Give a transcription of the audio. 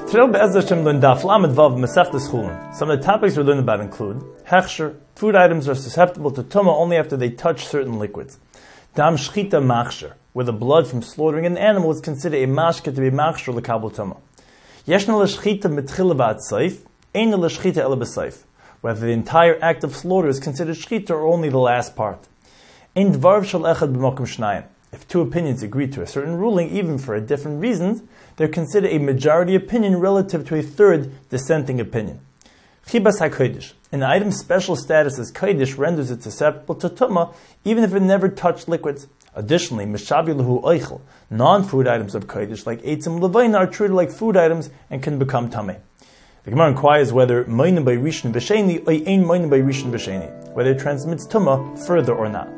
Today, Be'ez Hashem, learn Daf Lamed Vav Masechtas Chulin. Some of the topics we're learning about include Hechsher. Food items are susceptible to Tumah only after they touch certain liquids. Dam Shchita Machsher, where the blood from slaughtering an animal is considered a mashke to be machsher l'kabel Tumah. Yeshna l'shchita mitchila v'atzayif, ein l'shchita ela b'sayif, whether the entire act of slaughter is considered shchita or only the last part. Ein dvarv shel echad b'makom shnayim. If two opinions agree to a certain ruling, even for a different reasons, they're considered a majority opinion relative to a third dissenting opinion. Chibas HaKodesh. An item's special status as Kodesh renders it susceptible to Tumah, even if it never touched liquids. Additionally, Mishabi Lahu Oichel, non-food items of Kodesh, like Eitzim Levain, are treated like food items and can become Tameh. The Gemara inquires whether Moinim by Rishon B'Sheni or Ein Moinim by Rishon B'Sheni, whether it transmits Tumah further or not.